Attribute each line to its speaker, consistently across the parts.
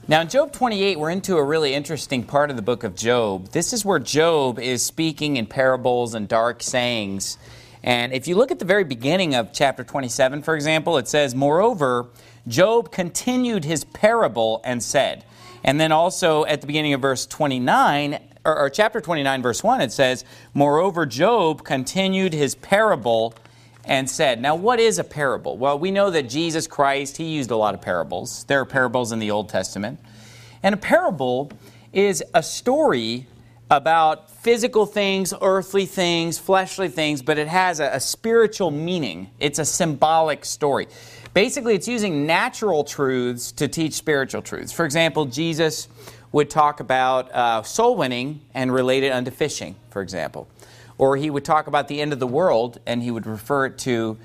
Speaker 1: Now in Job 28, we're into a really interesting part of the book of Job. This is where Job is speaking in parables and dark sayings. And if you look at the very beginning of chapter 27, for example, it says, "Moreover, Job continued his parable and said." And then also at the beginning of verse 29, or chapter 29, verse 1, it says, "Moreover, Job continued his parable and said." Now, what is a parable? Well, we know that Jesus Christ, he used a lot of parables. There are parables in the Old Testament. And a parable is a story about physical things, earthly things, fleshly things, but it has a spiritual meaning. It's a symbolic story. Basically, it's using natural truths to teach spiritual truths. For example, Jesus would talk about soul winning and relate it unto fishing, for example. Or he would talk about the end of the world, and he would refer it to,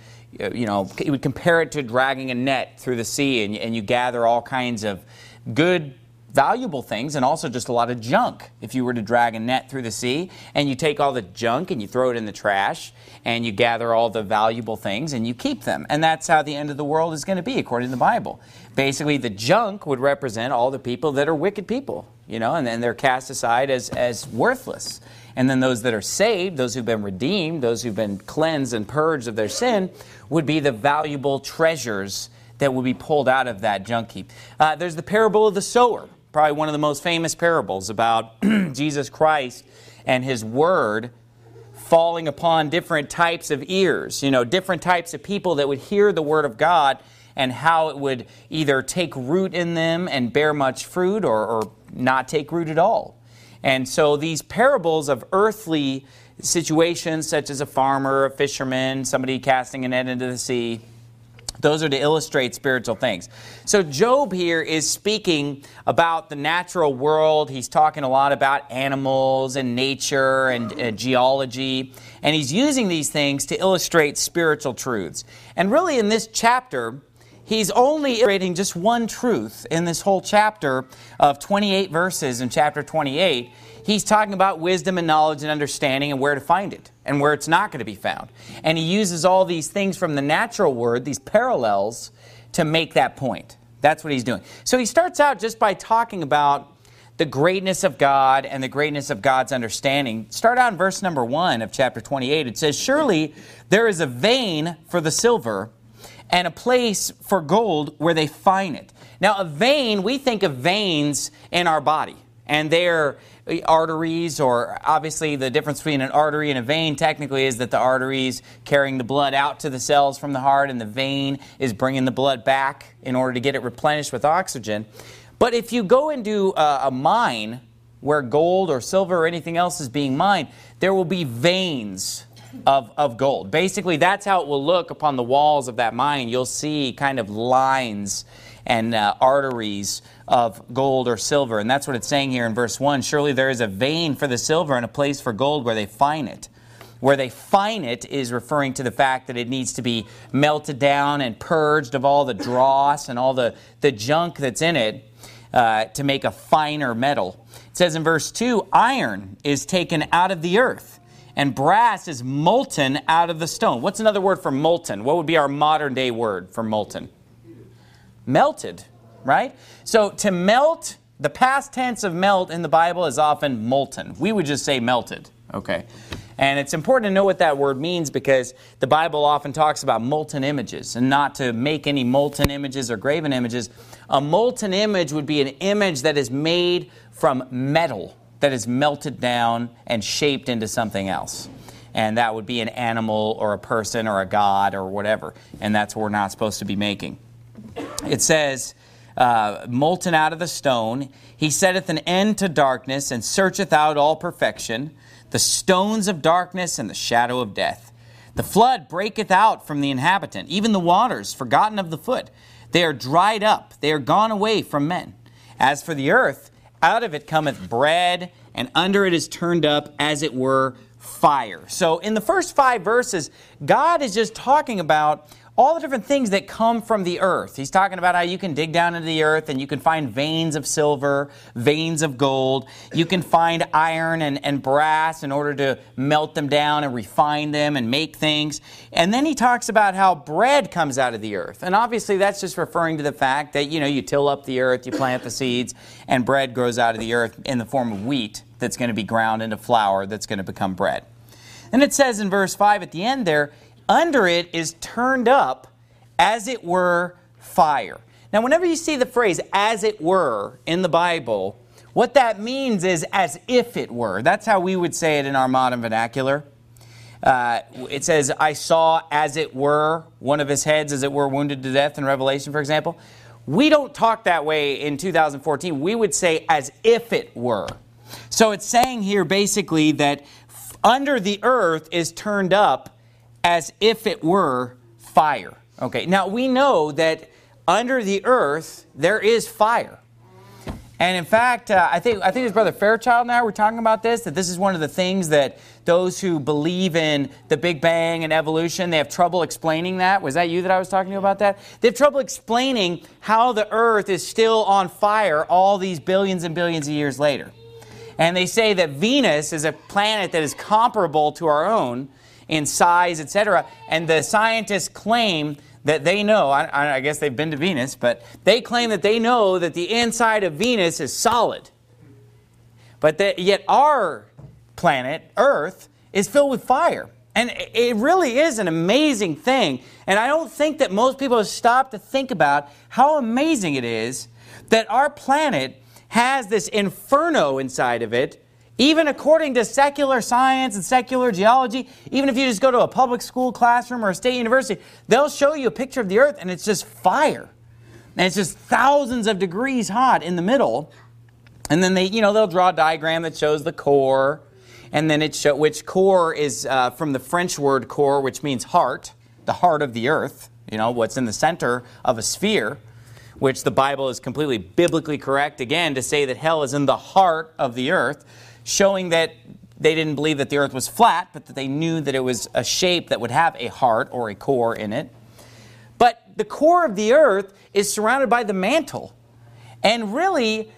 Speaker 1: he would compare it to dragging a net through the sea, and you gather all kinds of good, valuable things, and also just a lot of junk. If you were to drag a net through the sea, and you take all the junk and you throw it in the trash, and you gather all the valuable things and you keep them. And that's how the end of the world is going to be, according to the Bible. Basically, the junk would represent all the people that are wicked people, and then they're cast aside as worthless. And then those that are saved, those who've been redeemed, those who've been cleansed and purged of their sin, would be the valuable treasures that will be pulled out of that junk heap. There's the parable of the sower, probably one of the most famous parables about Jesus Christ and His Word falling upon different types of ears, different types of people that would hear the Word of God, and how it would either take root in them and bear much fruit or not take root at all. And so these parables of earthly situations, such as a farmer, a fisherman, somebody casting a net into the sea, those are to illustrate spiritual things. So Job here is speaking about the natural world. He's talking a lot about animals and nature and geology. And he's using these things to illustrate spiritual truths. And really in this chapter, he's only illustrating just one truth in this whole chapter of 28 verses in chapter 28. He's talking about wisdom and knowledge and understanding and where to find it and where it's not going to be found. And he uses all these things from the natural world, these parallels, to make that point. That's what he's doing. So he starts out just by talking about the greatness of God and the greatness of God's understanding. Start out in verse number 1 of chapter 28. It says, "Surely there is a vein for the silver, and a place for gold where they find it." Now, a vein, we think of veins in our body. And they're arteries, or obviously the difference between an artery and a vein technically is that the artery is carrying the blood out to the cells from the heart, and the vein is bringing the blood back in order to get it replenished with oxygen. But if you go into a mine where gold or silver or anything else is being mined, there will be veins of gold. Basically, that's how it will look upon the walls of that mine. You'll see kind of lines and arteries of gold or silver. And that's what it's saying here in verse 1. "Surely there is a vein for the silver and a place for gold where they find it." Where they find it is referring to the fact that it needs to be melted down and purged of all the dross and all the junk that's in it to make a finer metal. It says in verse 2, "Iron is taken out of the earth, and brass is molten out of the stone." What's another word for molten? What would be our modern day word for molten? Melted, right? So to melt, the past tense of melt in the Bible is often molten. We would just say melted, okay? And it's important to know what that word means, because the Bible often talks about molten images, and not to make any molten images or graven images. A molten image would be an image that is made from metal, that is melted down and shaped into something else. And that would be an animal or a person or a god or whatever. And that's what we're not supposed to be making. It says, molten out of the stone, "He setteth an end to darkness, and searcheth out all perfection, the stones of darkness and the shadow of death. The flood breaketh out from the inhabitant, even the waters forgotten of the foot. They are dried up, they are gone away from men. As for the earth, out of it cometh bread, and under it is turned up, as it were, fire." So in the first 5 verses, God is just talking about all the different things that come from the earth. He's talking about how you can dig down into the earth and you can find veins of silver, veins of gold. You can find iron and brass in order to melt them down and refine them and make things. And then he talks about how bread comes out of the earth. And obviously that's just referring to the fact that, you till up the earth, you plant the seeds, and bread grows out of the earth in the form of wheat that's going to be ground into flour that's going to become bread. And it says in verse 5 at the end there, under it is turned up, as it were, fire. Now, whenever you see the phrase, as it were, in the Bible, what that means is as if it were. That's how we would say it in our modern vernacular. It says, I saw, as it were, one of his heads, as it were, wounded to death in Revelation, for example. We don't talk that way in 2014. We would say, as if it were. So it's saying here, basically, that under the earth is turned up as if it were fire. Okay, now we know that under the earth there is fire. And in fact, I think his brother Fairchild and I were talking about this, that this is one of the things that those who believe in the Big Bang and evolution, they have trouble explaining that. Was that you that I was talking to about that? They have trouble explaining how the earth is still on fire all these billions and billions of years later. And they say that Venus is a planet that is comparable to our own in size, etc. And the scientists claim that they know, I guess they've been to Venus, but they claim that they know that the inside of Venus is solid. But that yet our planet, Earth, is filled with fire. And it really is an amazing thing. And I don't think that most people have stopped to think about how amazing it is that our planet has this inferno inside of it. Even according to secular science and secular geology, even if you just go to a public school classroom or a state university, they'll show you a picture of the earth and it's just fire. And it's just thousands of degrees hot in the middle. And then they'll draw a diagram that shows the core. And then which core is from the French word core, which means heart, the heart of the earth, what's in the center of a sphere, which the Bible is completely biblically correct, again, to say that hell is in the heart of the earth, showing that they didn't believe that the earth was flat, but that they knew that it was a shape that would have a heart or a core in it. But the core of the earth is surrounded by the mantle. And really,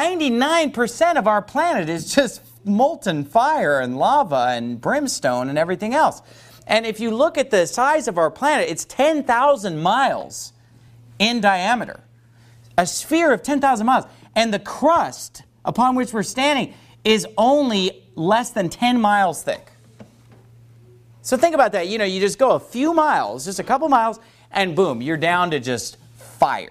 Speaker 1: 99% of our planet is just molten fire and lava and brimstone and everything else. And if you look at the size of our planet, it's 10,000 miles in diameter. A sphere of 10,000 miles. And the crust upon which we're standing is only less than 10 miles thick. So think about that. You just go a few miles, just a couple miles, and boom, you're down to just fire.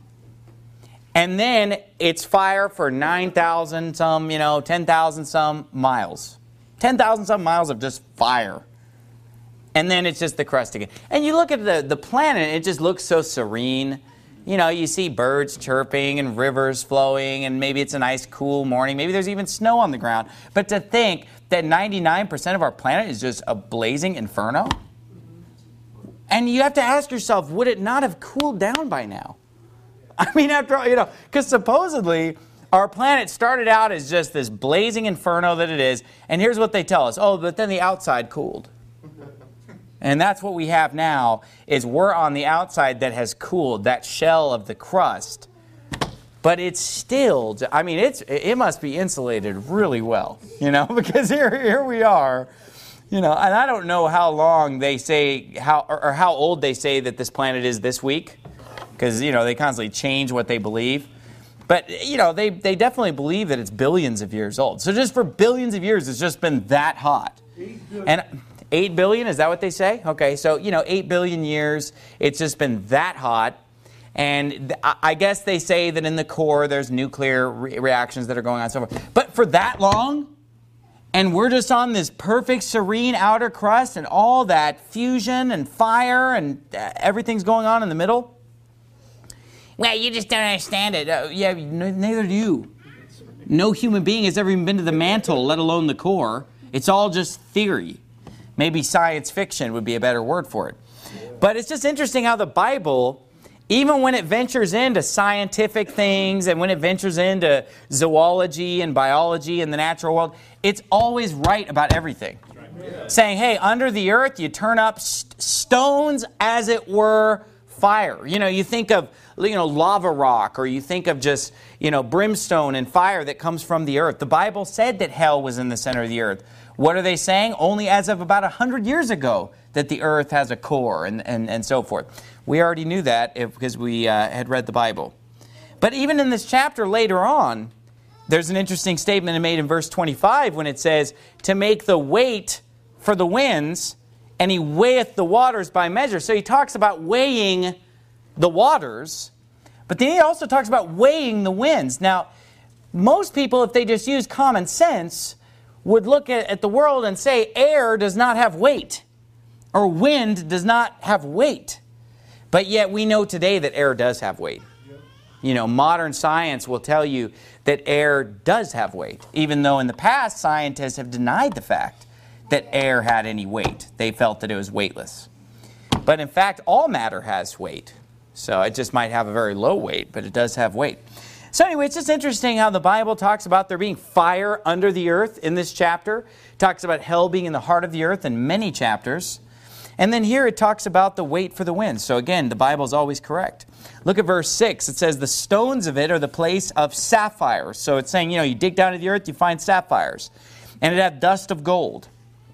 Speaker 1: And then it's fire for 9,000 some, 10,000 some miles. 10,000 some miles of just fire. And then it's just the crust again. And you look at the planet, it just looks so serene. You see birds chirping and rivers flowing, and maybe it's a nice cool morning. Maybe there's even snow on the ground. But to think that 99% of our planet is just a blazing inferno? And you have to ask yourself, would it not have cooled down by now? I mean, after all, because supposedly our planet started out as just this blazing inferno that it is, and here's what they tell us. Oh, but then the outside cooled. And that's what we have now, is we're on the outside that has cooled, that shell of the crust. But it's still, it must be insulated really well, because here we are, and I don't know how long they say, how old they say that this planet is this week, because, they constantly change what they believe. But, they definitely believe that it's billions of years old. So just for billions of years, it's just been that hot. And 8 billion, is that what they say? Okay, so, 8 billion years, it's just been that hot. And I guess they say that in the core, there's nuclear reactions that are going on and so forth. But for that long, and we're just on this perfect, serene outer crust, and all that fusion and fire and everything's going on in the middle? Well, you just don't understand it. Yeah, neither do you. No human being has ever even been to the mantle, let alone the core. It's all just theory. Maybe science fiction would be a better word for it. But it's just interesting how the Bible, even when it ventures into scientific things and when it ventures into zoology and biology and the natural world, it's always right about everything. Saying, hey, under the earth you turn up stones as it were fire. You think of lava rock, or you think of just brimstone and fire that comes from the earth. The Bible said that hell was in the center of the earth. What are they saying? Only as of about 100 years ago that the earth has a core and so forth. We already knew that because we had read the Bible. But even in this chapter later on, there's an interesting statement made in verse 25 when it says, to make the weight for the winds, and he weigheth the waters by measure. So he talks about weighing the waters, but then he also talks about weighing the winds. Now, most people, if they just use common sense, would look at the world and say air does not have weight, or wind does not have weight. But yet we know today that air does have weight. Modern science will tell you that air does have weight, even though in the past scientists have denied the fact that air had any weight. They felt that it was weightless. But in fact, all matter has weight. So it just might have a very low weight, but it does have weight. So anyway, it's just interesting how the Bible talks about there being fire under the earth in this chapter. It talks about hell being in the heart of the earth in many chapters. And then here it talks about the weight for the wind. So again, the Bible is always correct. Look at verse 6. It says, the stones of it are the place of sapphires. So it's saying, you dig down to the earth, you find sapphires. And it hath dust of gold.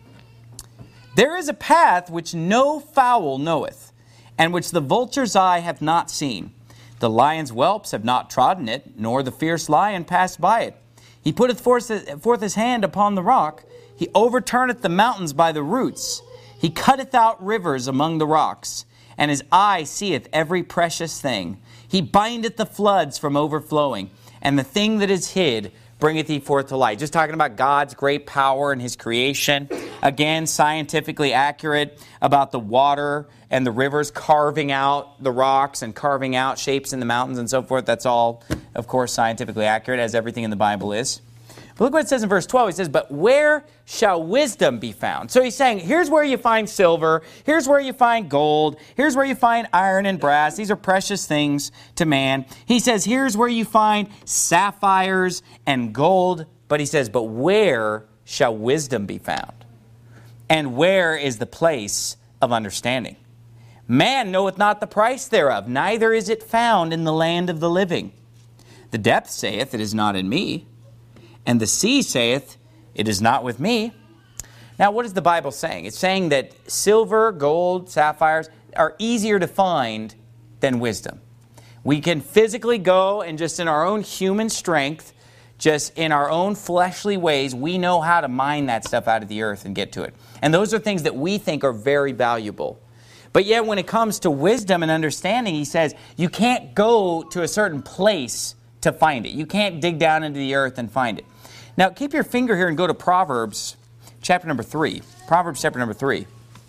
Speaker 1: There is a path which no fowl knoweth, and which the vulture's eye hath not seen. The lion's whelps have not trodden it, nor the fierce lion passed by it. He putteth forth his hand upon the rock. He overturneth the mountains by the roots. He cutteth out rivers among the rocks, and his eye seeth every precious thing. He bindeth the floods from overflowing, and the thing that is hid bringeth he forth to light. Just talking about God's great power and his creation. Again, scientifically accurate about the water and the rivers carving out the rocks and carving out shapes in the mountains and so forth. That's all, of course, scientifically accurate, as everything in the Bible is. But look what it says in verse 12. He says, but where shall wisdom be found? So he's saying, here's where you find silver. Here's where you find gold. Here's where you find iron and brass. These are precious things to man. He says, here's where you find sapphires and gold. But he says, but where shall wisdom be found? And where is the place of understanding? Man knoweth not the price thereof, neither is it found in the land of the living. The depth saith, it is not in me. And the sea saith, it is not with me. Now, what is the Bible saying? It's saying that silver, gold, sapphires are easier to find than wisdom. We can physically go and just in our own human strength, just in our own fleshly ways, we know how to mine that stuff out of the earth and get to it. And those are things that we think are very valuable. But yet when it comes to wisdom and understanding, he says, you can't go to a certain place to find it. You can't dig down into the earth and find it. Now, keep your finger here and go to Proverbs chapter number 3. Proverbs chapter number 3.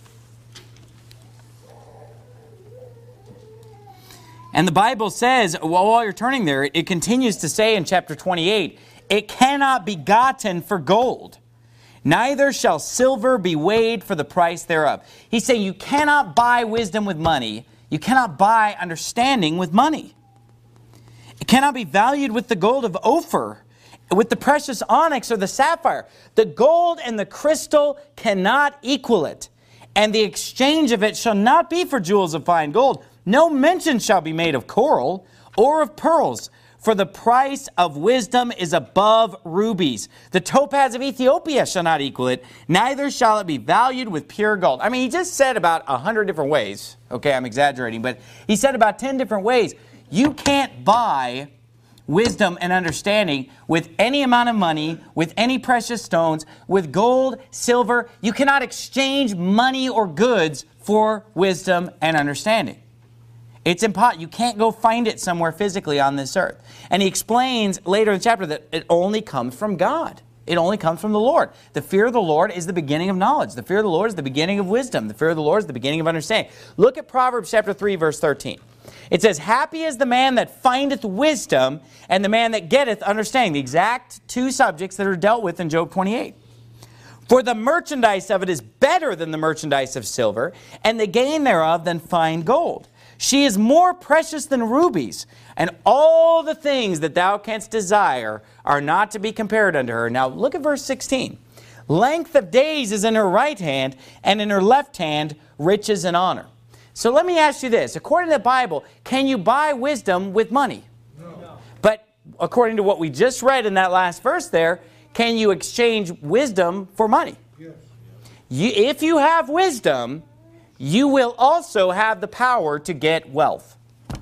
Speaker 1: And the Bible says, well, while you're turning there, it continues to say in chapter 28, it cannot be gotten for gold, neither shall silver be weighed for the price thereof. He's saying you cannot buy wisdom with money. You cannot buy understanding with money. It cannot be valued with the gold of Ophir, with the precious onyx or the sapphire. The gold and the crystal cannot equal it, and the exchange of it shall not be for jewels of fine gold. No mention shall be made of coral or of pearls, for the price of wisdom is above rubies. The topaz of Ethiopia shall not equal it, neither shall it be valued with pure gold. I mean, he just said about 100 different ways. Okay, I'm exaggerating, but he said about 10 different ways. You can't buy wisdom and understanding with any amount of money, with any precious stones, with gold, silver. You cannot exchange money or goods for wisdom and understanding. It's impossible. You can't go find it somewhere physically on this earth. And he explains later in the chapter that it only comes from God. It only comes from the Lord. The fear of the Lord is the beginning of knowledge. The fear of the Lord is the beginning of wisdom. The fear of the Lord is the beginning of understanding. Look at Proverbs chapter 3, verse 13. It says, happy is the man that findeth wisdom and the man that getteth understanding. The exact two subjects that are dealt with in Job 28. For the merchandise of it is better than the merchandise of silver, and the gain thereof than fine gold. She is more precious than rubies, and all the things that thou canst desire are not to be compared unto her. Now look at verse 16. Length of days is in her right hand, and in her left hand riches and honor. So let me ask you this. According to the Bible, can you buy wisdom with money? No. But according to what we just read in that last verse there, can you exchange wisdom for money? Yes. If you have wisdom, you will also have the power to get wealth.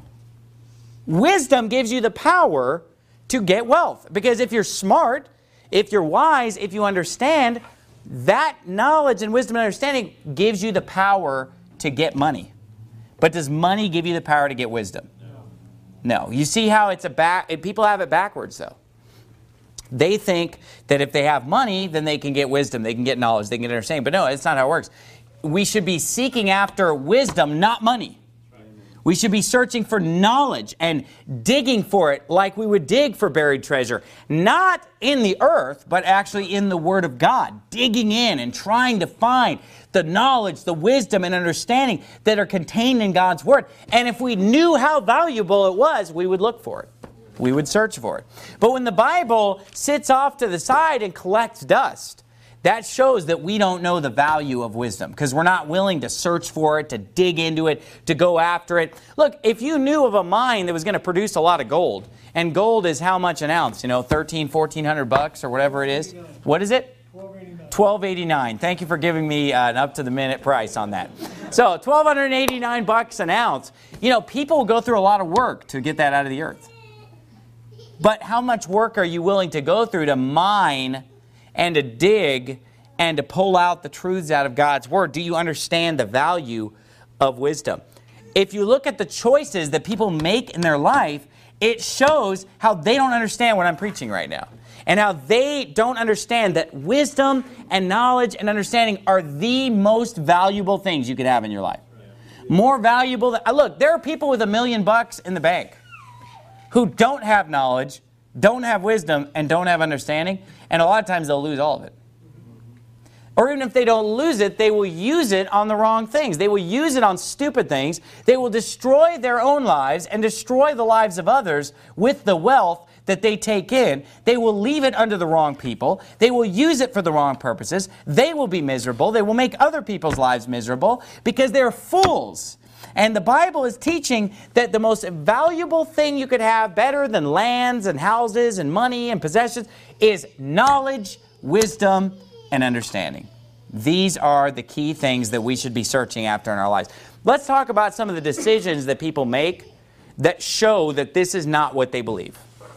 Speaker 1: Wisdom gives you the power to get wealth. Because if you're smart, if you're wise, if you understand, that knowledge and wisdom and understanding gives you the power to get money. But does money give you the power to get wisdom? No. You see how people have it backwards, though. They think that if they have money, then they can get wisdom, they can get knowledge, they can get understanding. But no, it's not how it works. We should be seeking after wisdom, not money. We should be searching for knowledge and digging for it like we would dig for buried treasure. Not in the earth, but actually in the Word of God. Digging in and trying to find the knowledge, the wisdom, and understanding that are contained in God's Word. And if we knew how valuable it was, we would look for it. We would search for it. But when the Bible sits off to the side and collects dust, that shows that we don't know the value of wisdom because we're not willing to search for it, to dig into it, to go after it. Look, if you knew of a mine that was going to produce a lot of gold, and gold is how much an ounce? $1,300-$1,400 or whatever it is. What is it? $12.89. Thank you for giving me an up-to-the-minute price on that. So $1,289 an ounce. People will go through a lot of work to get that out of the earth. But how much work are you willing to go through to mine and to dig and to pull out the truths out of God's Word? Do you understand the value of wisdom? If you look at the choices that people make in their life, it shows how they don't understand what I'm preaching right now. And how they don't understand that wisdom and knowledge and understanding are the most valuable things you could have in your life. More valuable than... Look, there are people with $1 million in the bank who don't have knowledge, don't have wisdom, and don't have understanding. And a lot of times they'll lose all of it. Or even if they don't lose it, they will use it on the wrong things. They will use it on stupid things. They will destroy their own lives and destroy the lives of others with the wealth that they take in. They will leave it under the wrong people. They will use it for the wrong purposes. They will be miserable. They will make other people's lives miserable because they're fools. And the Bible is teaching that the most valuable thing you could have, better than lands and houses and money and possessions, is knowledge, wisdom, and understanding. These are the key things that we should be searching after in our lives. Let's talk about some of the decisions that people make that show that this is not what they believe.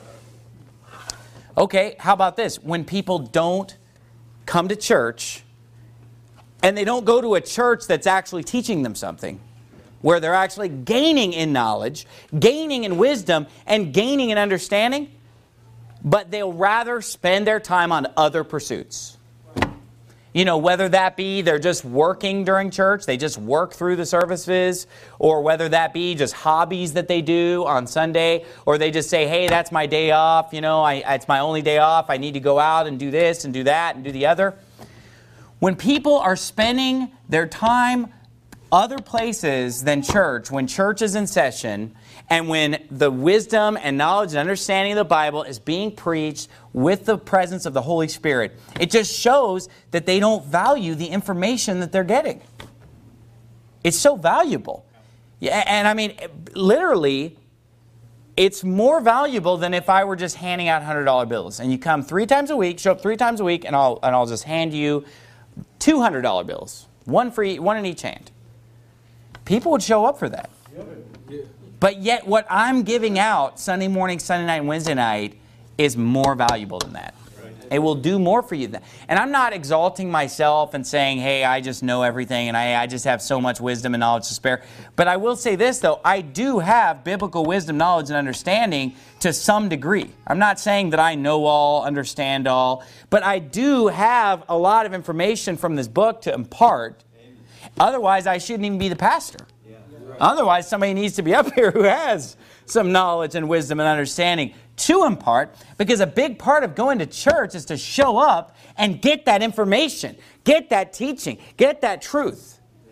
Speaker 1: Okay, how about this? When people don't come to church and they don't go to a church that's actually teaching them something, where they're actually gaining in knowledge, gaining in wisdom, and gaining in understanding, but they'll rather spend their time on other pursuits. Whether that be they're just working during church, they just work through the services, or whether that be just hobbies that they do on Sunday, or they just say, hey, that's my day off, it's my only day off, I need to go out and do this and do that and do the other. When people are spending their time other places than church, when church is in session, and when the wisdom and knowledge and understanding of the Bible is being preached with the presence of the Holy Spirit, it just shows that they don't value the information that they're getting. It's so valuable. And literally, it's more valuable than if I were just handing out $100 bills. And you come 3 times a week, show up 3 times a week, and I'll just hand you $200 bills, one in each hand. People would show up for that. But yet what I'm giving out Sunday morning, Sunday night, and Wednesday night is more valuable than that. It will do more for you than that. And I'm not exalting myself and saying, hey, I just know everything and I just have so much wisdom and knowledge to spare. But I will say this, though. I do have biblical wisdom, knowledge, and understanding to some degree. I'm not saying that I know all, understand all, but I do have a lot of information from this book to impart. Otherwise, I shouldn't even be the pastor. Otherwise, somebody needs to be up here who has some knowledge and wisdom and understanding to impart, because a big part of going to church is to show up and get that information, get that teaching, get that truth.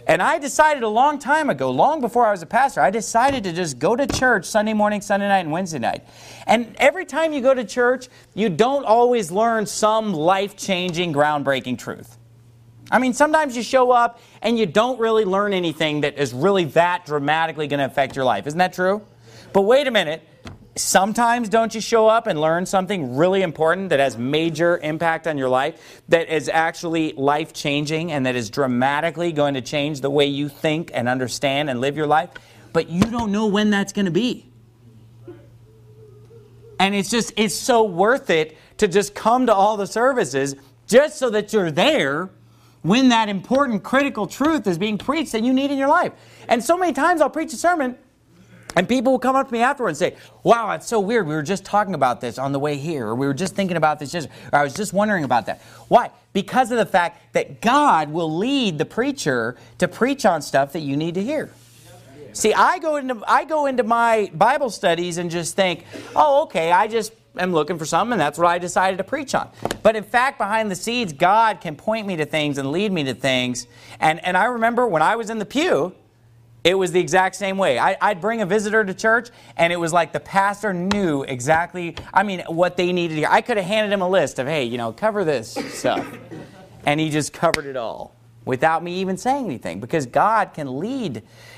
Speaker 1: And I decided a long time ago, long before I was a pastor, I decided to just go to church Sunday morning, Sunday night, and Wednesday night. And every time you go to church, you don't always learn some life-changing, groundbreaking truth. I mean, sometimes you show up and you don't really learn anything that is really that dramatically going to affect your life. Isn't that true? But wait a minute. Sometimes don't you show up and learn something really important that has major impact on your life, that is actually life-changing and that is dramatically going to change the way you think and understand and live your life, but you don't know when that's going to be. And it's so worth it to just come to all the services just so that you're there when that important, critical truth is being preached that you need in your life. And so many times I'll preach a sermon, and people will come up to me afterwards and say, wow, it's so weird. We were just talking about this on the way here. Or we were just thinking about this. Or I was just wondering about that. Why? Because of the fact that God will lead the preacher to preach on stuff that you need to hear. See, I go into my Bible studies and just think, oh, okay, I just am looking for something, and that's what I decided to preach on. But in fact, behind the scenes, God can point me to things and lead me to things. And I remember when I was in the pew, it was the exact same way. I'd bring a visitor to church, and it was like the pastor knew exactly, what they needed to hear. I could have handed him a list of, hey, cover this stuff. And he just covered it all without me even saying anything, because God can lead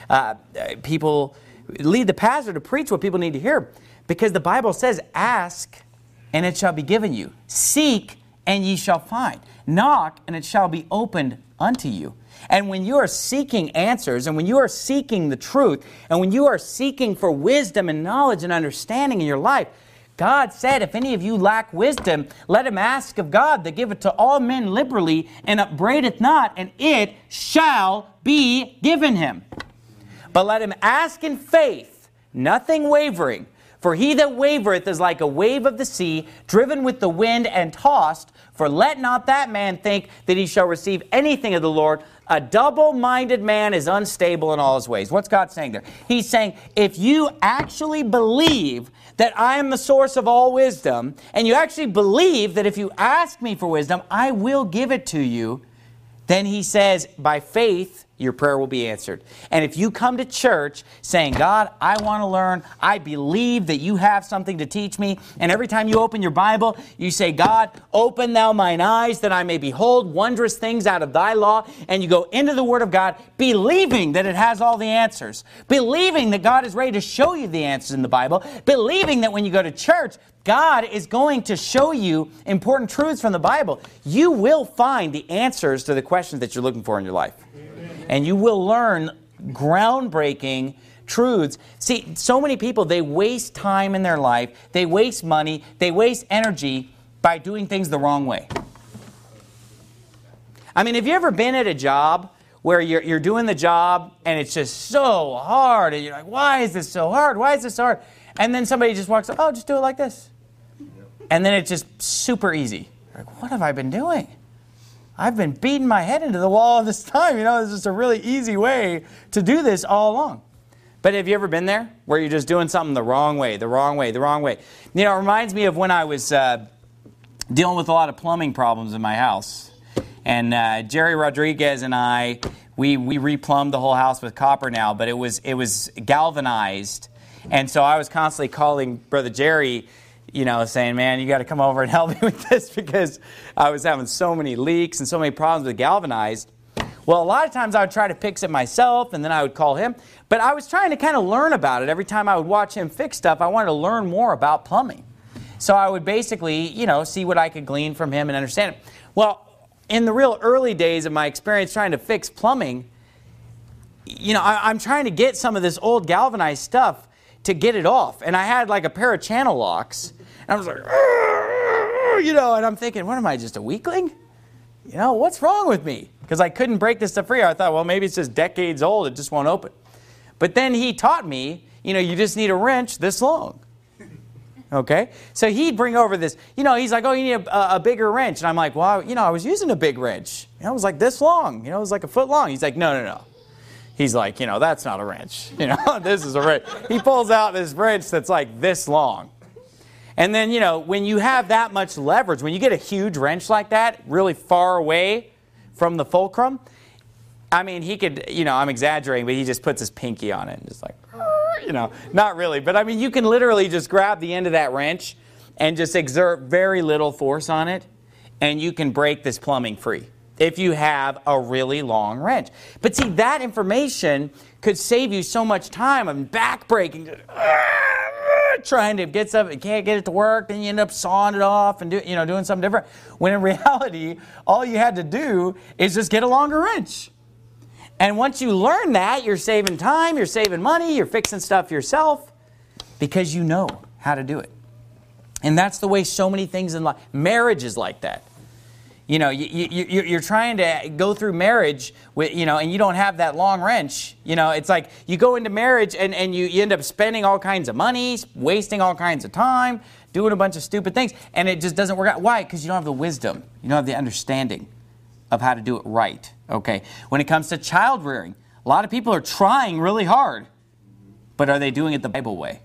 Speaker 1: lead the pastor to preach what people need to hear. Because the Bible says, ask, and it shall be given you. Seek, and ye shall find. Knock, and it shall be opened unto you. And when you are seeking answers, and when you are seeking the truth, and when you are seeking for wisdom and knowledge and understanding in your life, God said, if any of you lack wisdom, let him ask of God that giveth to all men liberally and upbraideth not, and it shall be given him. But let him ask in faith, nothing wavering. For he that wavereth is like a wave of the sea, driven with the wind and tossed. For let not that man think that he shall receive anything of the Lord. A double-minded man is unstable in all his ways. What's God saying there? He's saying, if you actually believe that I am the source of all wisdom, and you actually believe that if you ask me for wisdom, I will give it to you, then he says, by faith, your prayer will be answered. And if you come to church saying, God, I want to learn, I believe that you have something to teach me, and every time you open your Bible, you say, God, open thou mine eyes that I may behold wondrous things out of thy law, and you go into the Word of God believing that it has all the answers, believing that God is ready to show you the answers in the Bible, believing that when you go to church, God is going to show you important truths from the Bible. You will find the answers to the questions that you're looking for in your life. And you will learn groundbreaking truths. See, so many people, they waste time in their life, they waste money, they waste energy by doing things the wrong way. Have you ever been at a job where you're doing the job and it's just so hard, and you're like, why is this so hard? Why is this so hard? And then somebody just walks up, oh, just do it like this. And then it's just super easy. You're like, what have I been doing? I've been beating my head into the wall all this time. It's just a really easy way to do this all along. But have you ever been there where you're just doing something the wrong way? It reminds me of when I was dealing with a lot of plumbing problems in my house. And Jerry Rodriguez and I, we replumbed the whole house with copper now, but it was galvanized. And so I was constantly calling Brother Jerry, saying, man, you got to come over and help me with this, because I was having so many leaks and so many problems with galvanized. Well, a lot of times I would try to fix it myself, and then I would call him. But I was trying to kind of learn about it. Every time I would watch him fix stuff, I wanted to learn more about plumbing. So I would basically, see what I could glean from him and understand it. Well, in the real early days of my experience trying to fix plumbing, I'm trying to get some of this old galvanized stuff to get it off. And I had like a pair of channel locks. And I was like, and I'm thinking, what am I, just a weakling? What's wrong with me? Because I couldn't break this stuff free. I thought, well, maybe it's just decades old. It just won't open. But then he taught me, you just need a wrench this long. Okay? So he'd bring over this, he's like, oh, you need a bigger wrench. And I'm like, well, I was using a big wrench. It was like this long. It was like a foot long. He's like, no. He's like, that's not a wrench. This is a wrench. He pulls out this wrench that's like this long. And then, when you have that much leverage, when you get a huge wrench like that, really far away from the fulcrum, I mean, he could, I'm exaggerating, but he just puts his pinky on it and just like, not really. But I mean, you can literally just grab the end of that wrench and just exert very little force on it, and you can break this plumbing free if you have a really long wrench. But see, that information could save you so much time of back breaking, trying to get something, can't get it to work, then you end up sawing it off and doing something different. When in reality, all you had to do is just get a longer wrench. And once you learn that, you're saving time, you're saving money, you're fixing stuff yourself because you know how to do it. And that's the way so many things in life, marriage is like that. You're trying to go through marriage with, and you don't have that long wrench. It's like you go into marriage and you end up spending all kinds of money, wasting all kinds of time, doing a bunch of stupid things, and it just doesn't work out. Why? Because you don't have the wisdom. You don't have the understanding of how to do it right. Okay. When it comes to child rearing, a lot of people are trying really hard, but are they doing it the Bible way?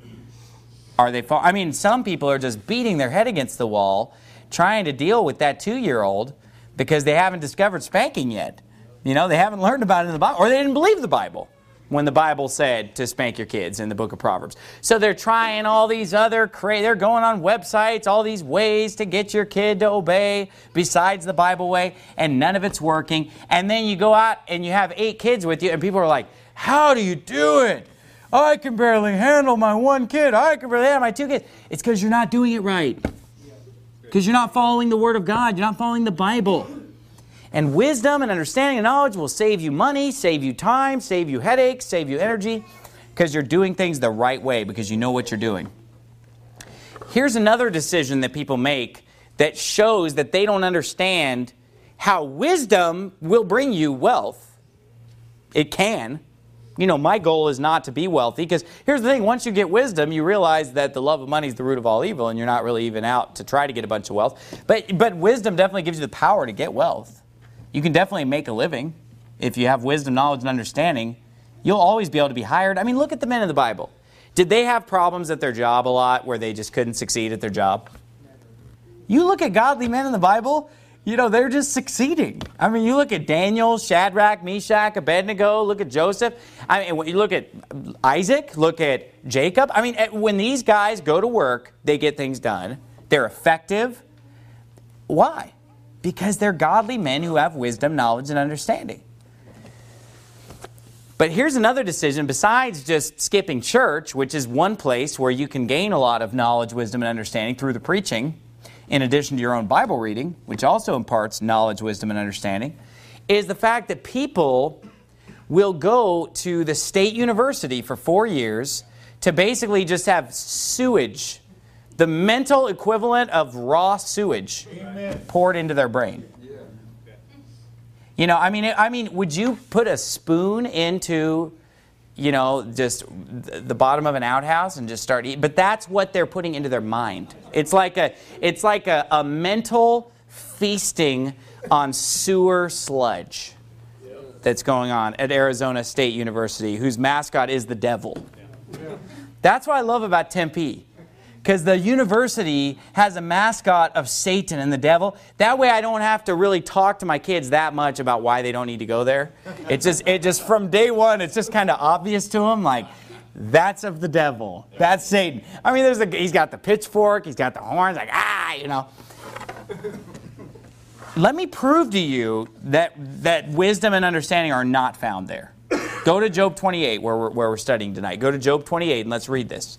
Speaker 1: Some people are just beating their head against the wall trying to deal with that 2-year-old because they haven't discovered spanking yet. They haven't learned about it in the Bible, or they didn't believe the Bible when the Bible said to spank your kids in the book of Proverbs. So they're trying all these other they're going on websites, all these ways to get your kid to obey besides the Bible way, and none of it's working. And then you go out and you have 8 kids with you, and people are like, how do you do it? I can barely handle my 1 kid. I can barely handle my 2 kids. It's because you're not doing it right. Because you're not following the Word of God. You're not following the Bible. And wisdom and understanding and knowledge will save you money, save you time, save you headaches, save you energy, because you're doing things the right way, because you know what you're doing. Here's another decision that people make that shows that they don't understand how wisdom will bring you wealth. It can. My goal is not to be wealthy, because here's the thing, once you get wisdom, you realize that the love of money is the root of all evil, and you're not really even out to try to get a bunch of wealth. But wisdom definitely gives you the power to get wealth. You can definitely make a living. If you have wisdom, knowledge, and understanding, you'll always be able to be hired. I mean, look at the men in the Bible. Did they have problems at their job a lot where they just couldn't succeed at their job? You look at godly men in the Bible, they're just succeeding. I mean, you look at Daniel, Shadrach, Meshach, Abednego, look at Joseph. I mean, when you look at Isaac, look at Jacob. I mean, when these guys go to work, they get things done. They're effective. Why? Because they're godly men who have wisdom, knowledge, and understanding. But here's another decision besides just skipping church, which is one place where you can gain a lot of knowledge, wisdom, and understanding through the preaching, in addition to your own Bible reading, which also imparts knowledge, wisdom, and understanding, is the fact that people will go to the state university for 4 years to basically just have sewage, the mental equivalent of raw sewage, poured into their brain. Would you put a spoon into, just the bottom of an outhouse and just start eating? But that's what they're putting into their mind. It's like a mental feasting on sewer sludge that's going on at Arizona State University, whose mascot is the devil. That's what I love about Tempe. Because the university has a mascot of Satan and the devil. That way I don't have to really talk to my kids that much about why they don't need to go there. It just from day one, it's just kind of obvious to them, like, that's of the devil. That's Satan. I mean, he's got the pitchfork, he's got the horns, like, Let me prove to you that wisdom and understanding are not found there. Go to Job 28, where we're studying tonight. Go to Job 28 and let's read this.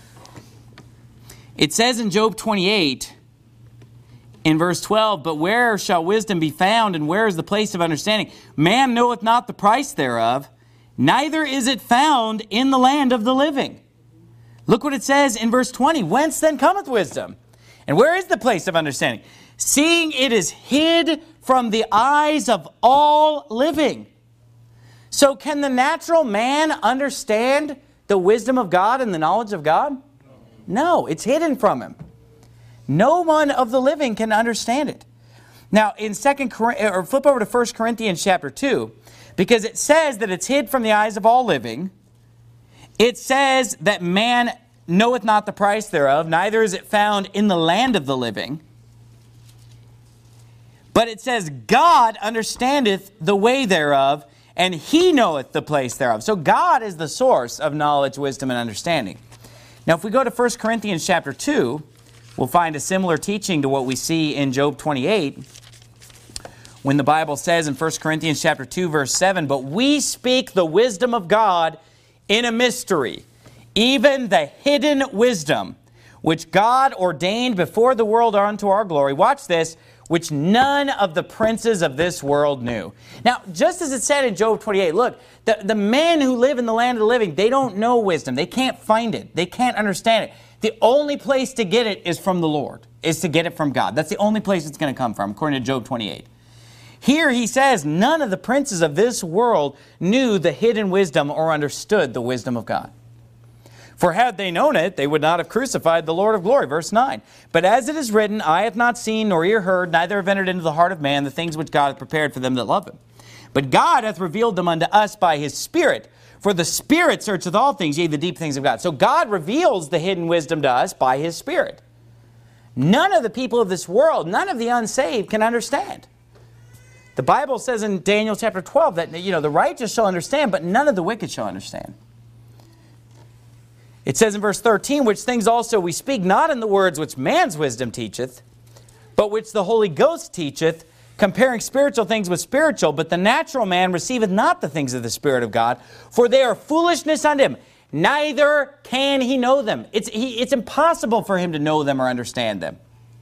Speaker 1: It says in Job 28, in verse 12, but where shall wisdom be found, and where is the place of understanding? Man knoweth not the price thereof, neither is it found in the land of the living. Look what it says in verse 20. Whence then cometh wisdom? And where is the place of understanding? Seeing it is hid from the eyes of all living. So can the natural man understand the wisdom of God and the knowledge of God? No, it's hidden from him. No one of the living can understand it. Now, in flip over to 1 Corinthians chapter 2, because it says that it's hid from the eyes of all living. It says that man knoweth not the price thereof, neither is it found in the land of the living. But it says, God understandeth the way thereof, and He knoweth the place thereof. So God is the source of knowledge, wisdom, and understanding. Now, if we go to 1 Corinthians chapter 2, we'll find a similar teaching to what we see in Job 28, when the Bible says in 1 Corinthians chapter 2, verse 7, but we speak the wisdom of God in a mystery, even the hidden wisdom, which God ordained before the world unto our glory. Watch this. Which none of the princes of this world knew. Now, just as it said in Job 28, look, the men who live in the land of the living, they don't know wisdom. They can't find it. They can't understand it. The only place to get it is from the Lord, is to get it from God. That's the only place it's going to come from, according to Job 28. Here he says, none of the princes of this world knew the hidden wisdom or understood the wisdom of God. For had they known it, they would not have crucified the Lord of glory. Verse 9. But as it is written, eye hath not seen, nor ear heard, neither have entered into the heart of man the things which God hath prepared for them that love Him. But God hath revealed them unto us by His Spirit. For the Spirit searcheth all things, yea, the deep things of God. So God reveals the hidden wisdom to us by His Spirit. None of the people of this world, none of the unsaved can understand. The Bible says in Daniel chapter 12 that, the righteous shall understand, but none of the wicked shall understand. It says in verse 13, which things also we speak not in the words which man's wisdom teacheth, but which the Holy Ghost teacheth, comparing spiritual things with spiritual. But the natural man receiveth not the things of the Spirit of God, for they are foolishness unto him. Neither can he know them. It's impossible for him to know them or understand them,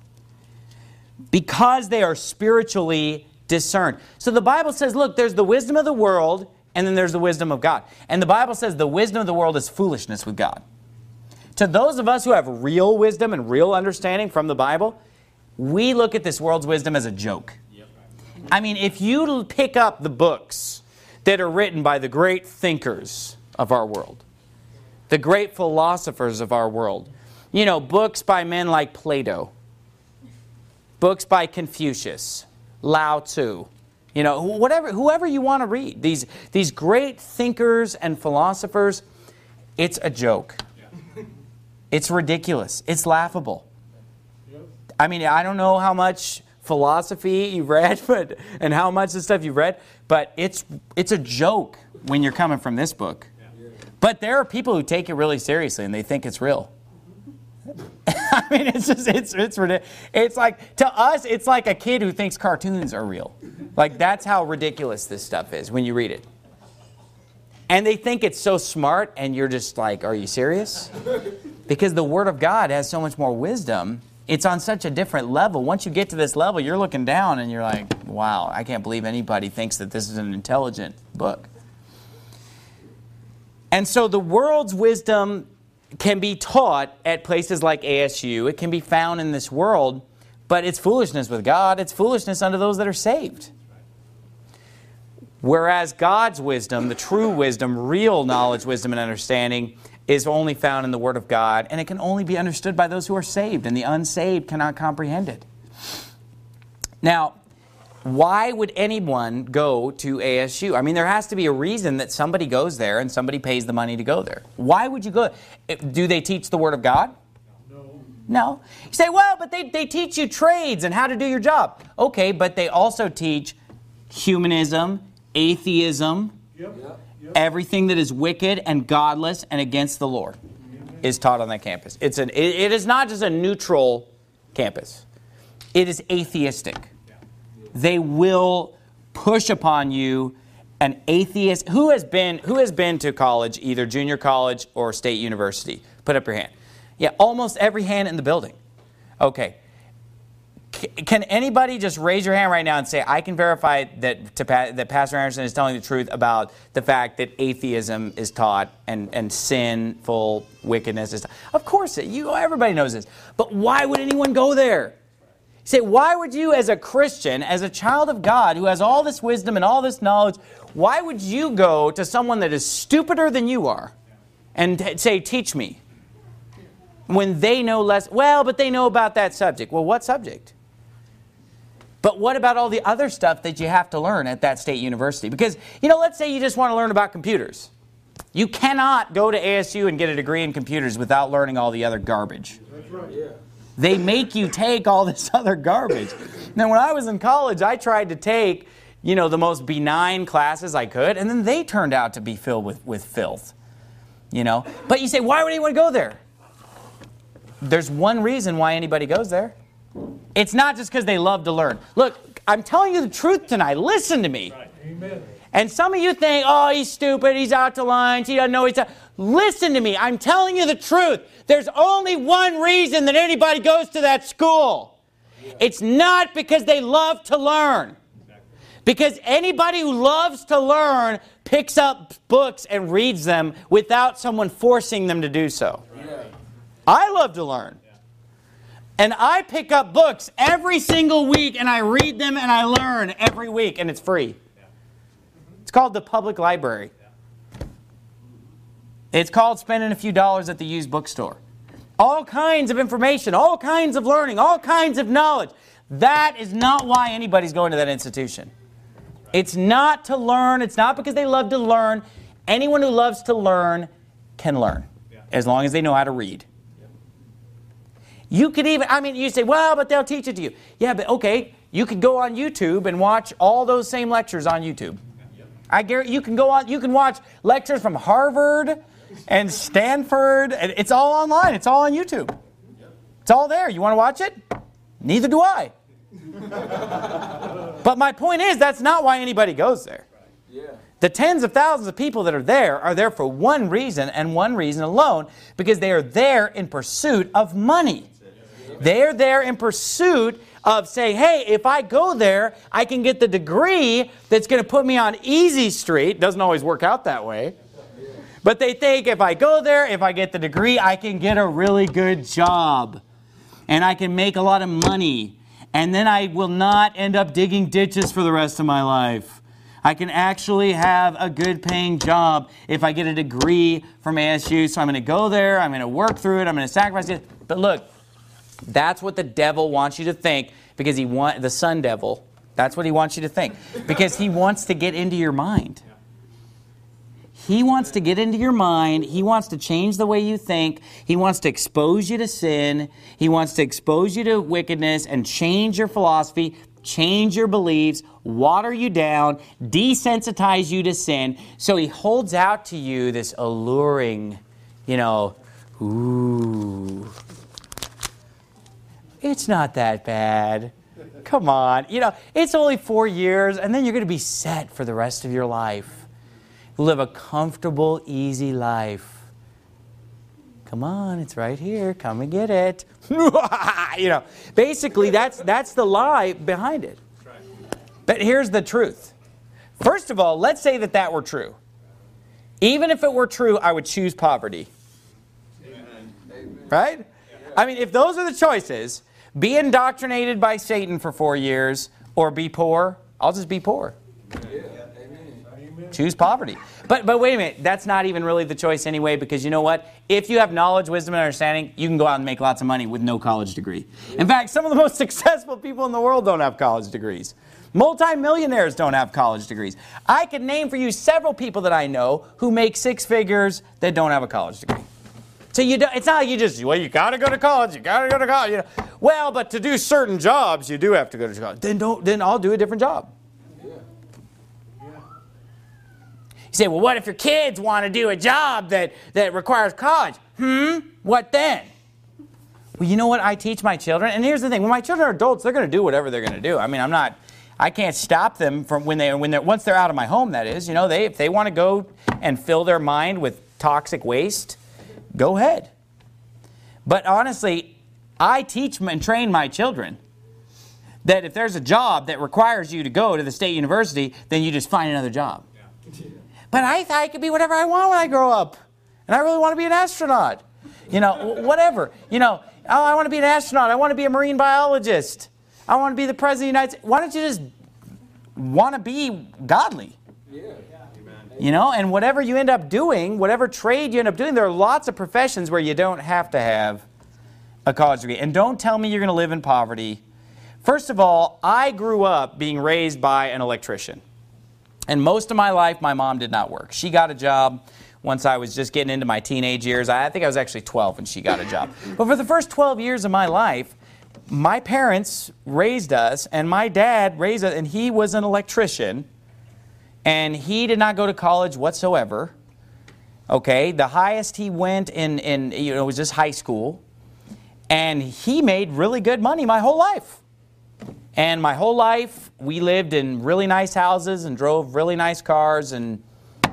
Speaker 1: because they are spiritually discerned. So the Bible says, look, there's the wisdom of the world, and then there's the wisdom of God. And the Bible says the wisdom of the world is foolishness with God. To those of us who have real wisdom and real understanding from the Bible, we look at this world's wisdom as a joke. I mean, if you pick up the books that are written by the great thinkers of our world, the great philosophers of our world, books by men like Plato, books by Confucius, Lao Tzu, whoever you want to read, these great thinkers and philosophers, it's a joke. It's ridiculous. It's laughable. I mean, I don't know how much philosophy you've read, and how much of the stuff you've read, but it's a joke when you're coming from this book. But there are people who take it really seriously and they think it's real. I mean, it's ridiculous. It's like, to us, it's like a kid who thinks cartoons are real. Like, that's how ridiculous this stuff is when you read it. And they think it's so smart, and you're just like, are you serious? Because the Word of God has so much more wisdom. It's on such a different level. Once you get to this level, you're looking down and you're like, wow, I can't believe anybody thinks that this is an intelligent book. And so the world's wisdom can be taught at places like ASU. It can be found in this world, but it's foolishness with God. It's foolishness unto those that are saved. Whereas God's wisdom, the true wisdom, real knowledge, wisdom, and understanding is only found in the Word of God, and it can only be understood by those who are saved, and the unsaved cannot comprehend it. Now, why would anyone go to ASU? I mean, there has to be a reason that somebody goes there and somebody pays the money to go there. Why would you go? Do they teach the Word of God? No. You say, well, but they teach you trades and how to do your job. Okay, but they also teach humanism, atheism, everything that is wicked and godless and against the Lord is taught on that campus. It is not just a neutral campus. It is atheistic. They will push upon you an atheist. Who has been to college, either junior college or state university? Put up your hand. Yeah, almost every hand in the building. Okay. Can anybody just raise your hand right now and say, I can verify that Pastor Anderson is telling the truth about the fact that atheism is taught and sinful wickedness is taught? Of course, everybody knows this. But why would anyone go there? You say, why would you, as a Christian, as a child of God who has all this wisdom and all this knowledge, why would you go to someone that is stupider than you are and say, teach me? When they know less, well, but they know about that subject. Well, what subject? But what about all the other stuff that you have to learn at that state university? Because, let's say you just want to learn about computers. You cannot go to ASU and get a degree in computers without learning all the other garbage.
Speaker 2: That's right, yeah.
Speaker 1: They make you take all this other garbage. Now, when I was in college, I tried to take, the most benign classes I could, and then they turned out to be filled with filth. But you say, why would anyone go there? There's one reason why anybody goes there. It's not just because they love to learn. Look, I'm telling you the truth tonight. Listen to me.
Speaker 2: Right. Amen.
Speaker 1: And some of you think, oh, he's stupid, he's out to lunch, he doesn't know he's out. Listen to me. I'm telling you the truth. There's only one reason that anybody goes to that school. It's not because they love to learn. Because anybody who loves to learn picks up books and reads them without someone forcing them to do so. I love to learn. And I pick up books every single week and I read them and I learn every week, and it's free. It's called the public library. It's called spending a few dollars at the used bookstore. All kinds of information, all kinds of learning, all kinds of knowledge. That is not why anybody's going to that institution. It's not to learn. It's not because they love to learn. Anyone who loves to learn can learn, as long as they know how to read. You could even, you say, well, but they'll teach it to you. Yeah, but okay, you could go on YouTube and watch all those same lectures on YouTube. I guarantee you can watch lectures from Harvard and Stanford, and it's all online. It's all on YouTube. It's all there. You want to watch it? Neither do I. But my point is, that's not why anybody goes there. The tens of thousands of people that are there for one reason and one reason alone, because they are there in pursuit of money. They are there in pursuit of saying, hey, if I go there, I can get the degree that's going to put me on easy street. Doesn't always work out that way. But they think if I go there, if I get the degree, I can get a really good job. And I can make a lot of money. And then I will not end up digging ditches for the rest of my life. I can actually have a good paying job if I get a degree from ASU. So I'm going to go there, I'm going to work through it, I'm going to sacrifice it. But look, that's what the devil wants you to think, because the sun devil, that's what he wants you to think. Because he wants to get into your mind. He wants to get into your mind. He wants to change the way you think. He wants to expose you to sin. He wants to expose you to wickedness and change your philosophy, change your beliefs, water you down, desensitize you to sin. So he holds out to you this alluring, ooh, it's not that bad. Come on. It's only 4 years, and then you're going to be set for the rest of your life. Live a comfortable, easy life. Come on, it's right here. Come and get it. Basically, that's the lie behind it. But here's the truth. First of all, let's say that were true. Even if it were true, I would choose poverty. Right? If those are the choices, be indoctrinated by Satan for 4 years or be poor, I'll just be poor. Choose poverty. But wait a minute, that's not even really the choice anyway, because you know what? If you have knowledge, wisdom, and understanding, you can go out and make lots of money with no college degree. In fact, some of the most successful people in the world don't have college degrees. Multi-millionaires don't have college degrees. I could name for you several people that I know who make 6 figures that don't have a college degree. So it's not like you got to go to college, you got to go to college. Well, but to do certain jobs, you do have to go to college. Then I'll do a different job. You say, well, what if your kids want to do a job that requires college? What then? Well, you know what? I teach my children. And here's the thing. When my children are adults, they're going to do whatever they're going to do. I can't stop them from once they're out of my home, that is. If they want to go and fill their mind with toxic waste, go ahead. But honestly, I teach and train my children that if there's a job that requires you to go to the state university, then you just find another job. But I thought I could be whatever I want when I grow up. And I really want to be an astronaut. Whatever. I want to be an astronaut. I want to be a marine biologist. I want to be the president of the United States. Why don't you just want to be godly? And whatever you end up doing, whatever trade you end up doing, there are lots of professions where you don't have to have a college degree. And don't tell me you're going to live in poverty. First of all, I grew up being raised by an electrician. And most of my life, my mom did not work. She got a job once I was just getting into my teenage years. I think I was actually 12 when she got a job. But for the first 12 years of my life, my parents raised us, and my dad raised us, and he was an electrician, and he did not go to college whatsoever. Okay, the highest he went in was just high school, and he made really good money my whole life. And my whole life, we lived in really nice houses and drove really nice cars, and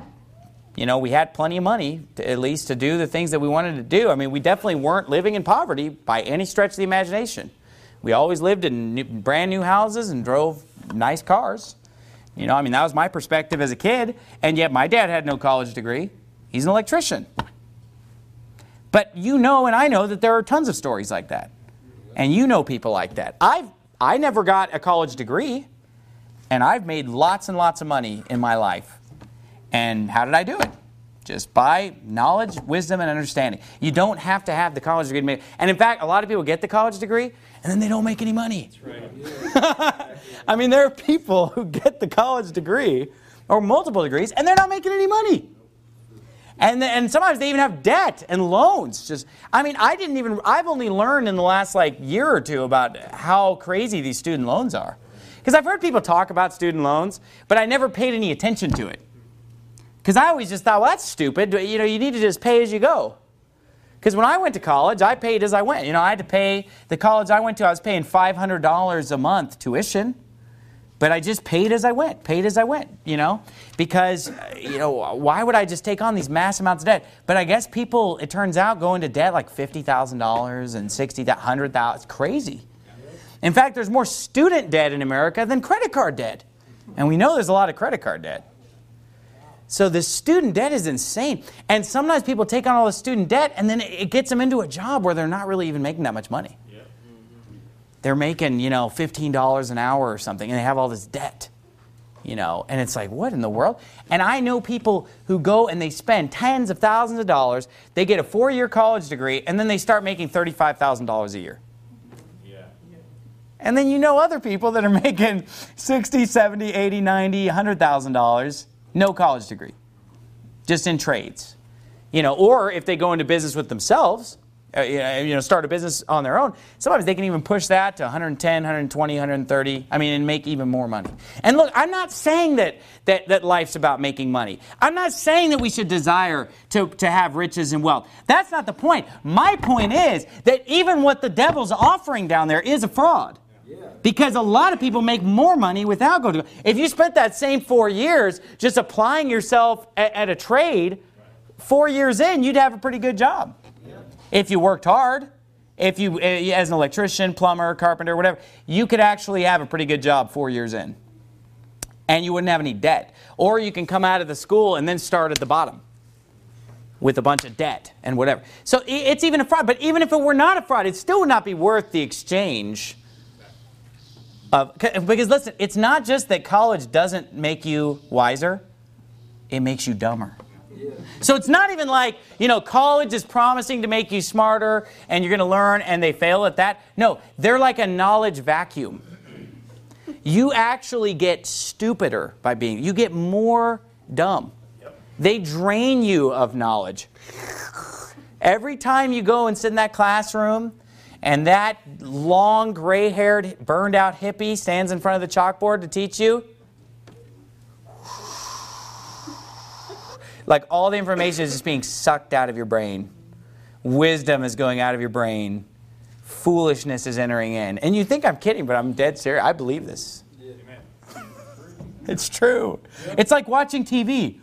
Speaker 1: we had plenty of money, at least to do the things that we wanted to do. I mean, we definitely weren't living in poverty by any stretch of the imagination. We always lived in brand new houses and drove nice cars. That was my perspective as a kid, and yet my dad had no college degree. He's an electrician. But and I know that there are tons of stories like that. And you know people like that. I never got a college degree, and I've made lots and lots of money in my life. And how did I do it? Just by knowledge, wisdom, and understanding. You don't have to have the college degree to make it. And in fact, a lot of people get the college degree, and then they don't make any money. That's right. I mean, there are people who get the college degree, or multiple degrees, and they're not making any money. And sometimes they even have debt and loans. I've only learned in the last year or two about how crazy these student loans are. Because I've heard people talk about student loans, but I never paid any attention to it. Because I always just thought, well, that's stupid. You need to just pay as you go. Because when I went to college, I paid as I went. I had to pay, the college I went to, I was paying $500 a month tuition. But I just paid as I went, because, why would I just take on these mass amounts of debt? But I guess people, it turns out, go into debt like $50,000 and $60,000, $100,000. It's crazy. In fact, there's more student debt in America than credit card debt. And we know there's a lot of credit card debt. So the student debt is insane. And sometimes people take on all the student debt, and then it gets them into a job where they're not really even making that much money. They're making, $15 an hour or something, and they have all this debt, and it's like, what in the world? And I know people who go and they spend tens of thousands of dollars, they get a 4-year college degree, and then they start making $35,000 a year. Yeah. And then other people that are making $60, $70, $80, $90, $100,000, no college degree, just in trades. Or if they go into business with themselves, start a business on their own, sometimes they can even push that to 110, 120, 130, and make even more money. And look, I'm not saying that life's about making money. I'm not saying that we should desire to have riches and wealth. That's not the point. My point is that even what the devil's offering down there is a fraud. Because a lot of people make more money without going to school. If you spent that same 4 years just applying yourself at a trade, 4 years in, you'd have a pretty good job. If you worked hard, if you, as an electrician, plumber, carpenter, whatever, you could actually have a pretty good job 4 years in. And you wouldn't have any debt. Or you can come out of the school and then start at the bottom with a bunch of debt and whatever. So it's even a fraud. But even if it were not a fraud, it still would not be worth the exchange. Because listen, it's not just that college doesn't make you wiser, it makes you dumber. So it's not even like, college is promising to make you smarter and you're going to learn, and they fail at that. No, they're like a knowledge vacuum. You actually get stupider by you get more dumb. They drain you of knowledge. Every time you go and sit in that classroom and that long, gray-haired, burned-out hippie stands in front of the chalkboard to teach you, like all the information is just being sucked out of your brain. Wisdom is going out of your brain. Foolishness is entering in. And you think I'm kidding, but I'm dead serious. I believe this. Yeah. It's true. It's like watching TV.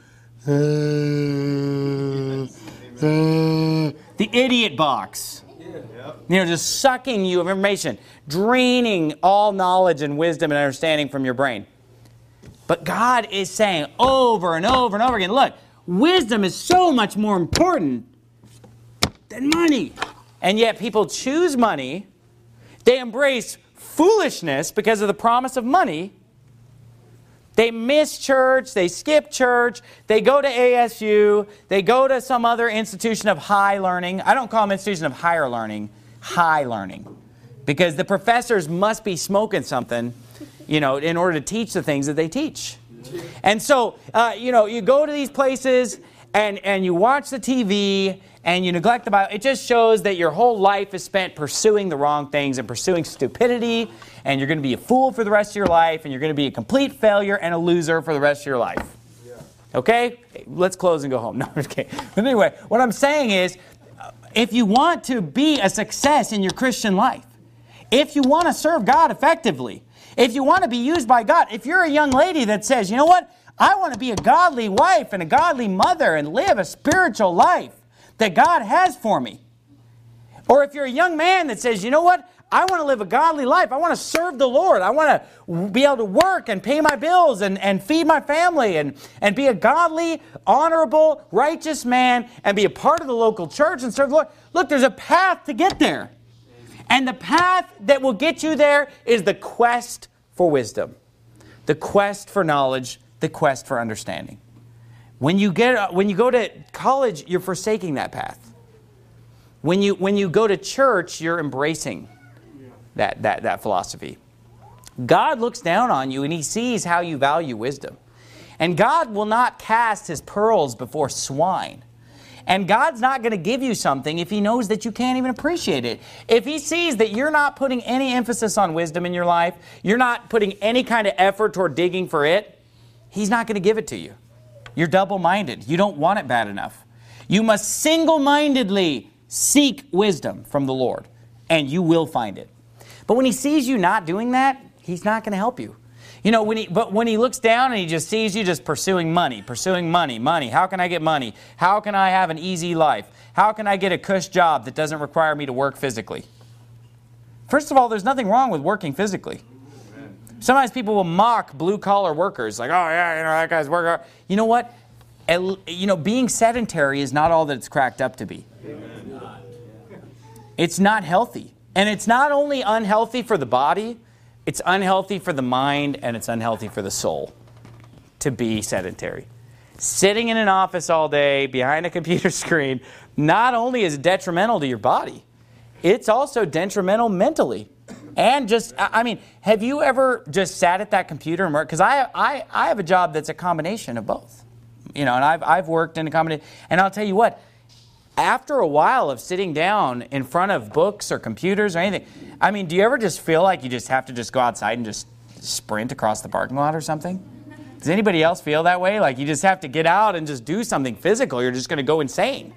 Speaker 1: The idiot box. Just sucking you of information. Draining all knowledge and wisdom and understanding from your brain. But God is saying over and over and over again, look, wisdom is so much more important than money. And yet people choose money. They embrace foolishness because of the promise of money. They miss church. They skip church. They go to ASU. They go to some other institution of high learning. I don't call them institution of higher learning. High learning. Because the professors must be smoking something, in order to teach the things that they teach. And so, you go to these places and you watch the TV and you neglect the Bible, it just shows that your whole life is spent pursuing the wrong things and pursuing stupidity, and you're going to be a fool for the rest of your life, and you're going to be a complete failure and a loser for the rest of your life. Okay? Let's close and go home. No, okay. But anyway, what I'm saying is, if you want to be a success in your Christian life, if you want to serve God effectively, if you want to be used by God, if you're a young lady that says, you know what, I want to be a godly wife and a godly mother and live a spiritual life that God has for me. Or if you're a young man that says, you know what, I want to live a godly life. I want to serve the Lord. I want to be able to work and pay my bills and feed my family and be a godly, honorable, righteous man and be a part of the local church and serve the Lord. Look, there's a path to get there. And the path that will get you there is the quest for wisdom, the quest for knowledge, the quest for understanding. When you go to college, you're forsaking that path. When you go to church, you're embracing that philosophy. God looks down on you and He sees how you value wisdom. And God will not cast His pearls before swine. And God's not going to give you something if He knows that you can't even appreciate it. If He sees that you're not putting any emphasis on wisdom in your life, you're not putting any kind of effort toward digging for it, He's not going to give it to you. You're double-minded. You don't want it bad enough. You must single-mindedly seek wisdom from the Lord, and you will find it. But when He sees you not doing that, He's not going to help you. You know, when He looks down and He just sees you just pursuing money. How can I get money? How can I have an easy life? How can I get a cush job that doesn't require me to work physically? First of all, there's nothing wrong with working physically. Sometimes people will mock blue-collar workers. Like, oh, yeah, that guy's working hard. You know what? Being sedentary is not all that it's cracked up to be. It's not healthy. And it's not only unhealthy for the body, it's unhealthy for the mind, and it's unhealthy for the soul to be sedentary. Sitting in an office all day behind a computer screen not only is detrimental to your body, it's also detrimental mentally. And have you ever just sat at that computer and worked? Because I have a job that's a combination of both. And I've worked in a combination. And I'll tell you what, after a while of sitting down in front of books or computers or anything, do you ever just feel like you just have to just go outside and just sprint across the parking lot or something? Does anybody else feel that way? Like you just have to get out and just do something physical. You're just going to go insane.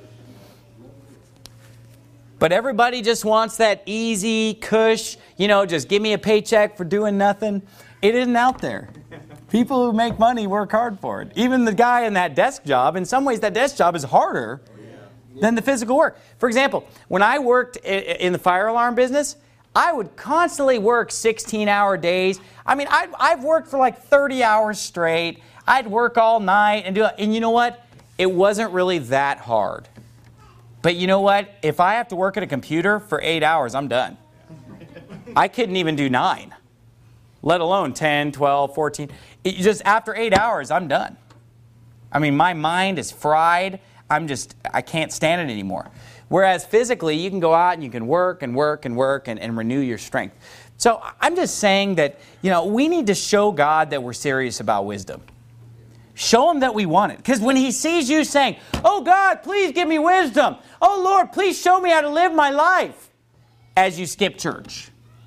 Speaker 1: But everybody just wants that easy cush, just give me a paycheck for doing nothing. It isn't out there. People who make money work hard for it. Even the guy in that desk job, in some ways that desk job is harder than the physical work. For example, when I worked in the fire alarm business, I would constantly work 16-hour days. I've worked for like 30 hours straight. I'd work all night and do it. And you know what? It wasn't really that hard. But you know what? If I have to work at a computer for 8 hours, I'm done. I couldn't even do 9, let alone 10, 12, 14. Just after 8 hours, I'm done. My mind is fried. I can't stand it anymore. Whereas physically, you can go out and you can work and renew your strength. So I'm just saying that, we need to show God that we're serious about wisdom. Show Him that we want it. Because when He sees you saying, oh God, please give me wisdom. Oh Lord, please show me how to live my life. As you skip church.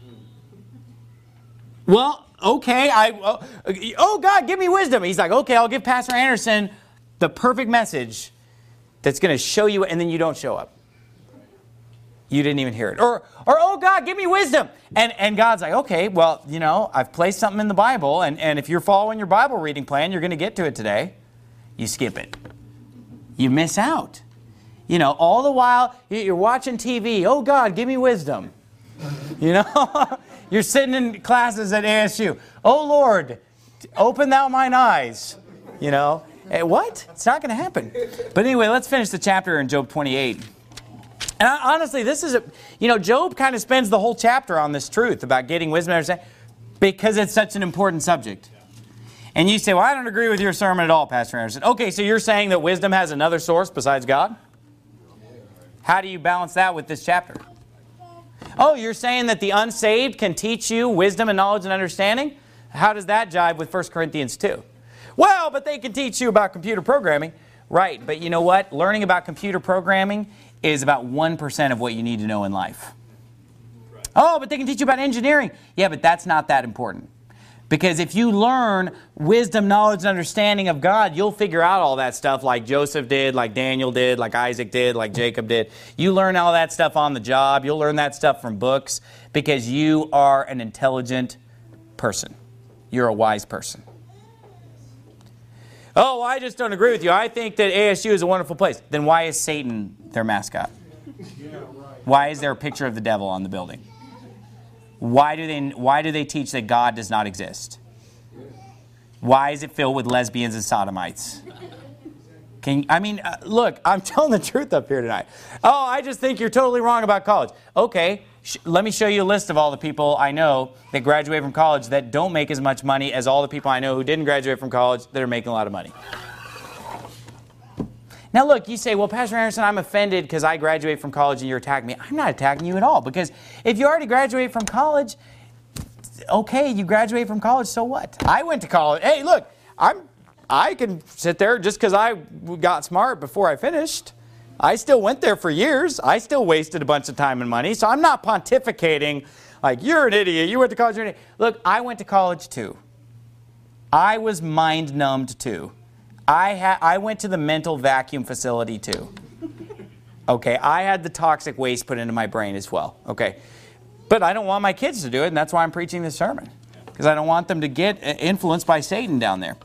Speaker 1: Well, okay, oh God, give me wisdom. He's like, okay, I'll give Pastor Anderson the perfect message that's going to show you, and then you don't show up. You didn't even hear it. Or oh God, give me wisdom. And God's like, okay, well, I've placed something in the Bible, and if you're following your Bible reading plan, you're going to get to it today. You skip it. You miss out. All the while, you're watching TV. Oh God, give me wisdom. You're sitting in classes at ASU. Oh Lord, open thou mine eyes. What? It's not going to happen. But anyway, let's finish the chapter in Job 28. And honestly, this is Job kind of spends the whole chapter on this truth about getting wisdom and understanding because it's such an important subject. And you say, well, I don't agree with your sermon at all, Pastor Anderson. Okay, so you're saying that wisdom has another source besides God? How do you balance that with this chapter? Oh, you're saying that the unsaved can teach you wisdom and knowledge and understanding? How does that jive with 1 Corinthians 2? Well, but they can teach you about computer programming. Right, but you know what? Learning about computer programming is about 1% of what you need to know in life. Oh, but they can teach you about engineering. Yeah, but that's not that important. Because if you learn wisdom, knowledge, and understanding of God, you'll figure out all that stuff like Joseph did, like Daniel did, like Isaac did, like Jacob did. You learn all that stuff on the job. You'll learn that stuff from books because you are an intelligent person. You're a wise person. Oh, I just don't agree with you. I think that ASU is a wonderful place. Then why is Satan their mascot? Why is there a picture of the devil on the building? Why do they teach that God does not exist? Why is it filled with lesbians and sodomites? Look, I'm telling the truth up here tonight. Oh, I just think you're totally wrong about college. Okay, let me show you a list of all the people I know that graduate from college that don't make as much money as all the people I know who didn't graduate from college that are making a lot of money. Now look, you say, well, Pastor Anderson, I'm offended because I graduated from college and you're attacking me. I'm not attacking you at all, because if you already graduated from college, okay, you graduated from college, so what? I went to college. Hey, look, I can sit there just because I got smart before I finished. I still went there for years. I still wasted a bunch of time and money, so I'm not pontificating like, you're an idiot, you went to college, you're an idiot. Look, I went to college too. I was mind-numbed too. I went to the mental vacuum facility too. Okay, I had the toxic waste put into my brain as well. Okay, but I don't want my kids to do it, and that's why I'm preaching this sermon, because I don't want them to get influenced by Satan down there.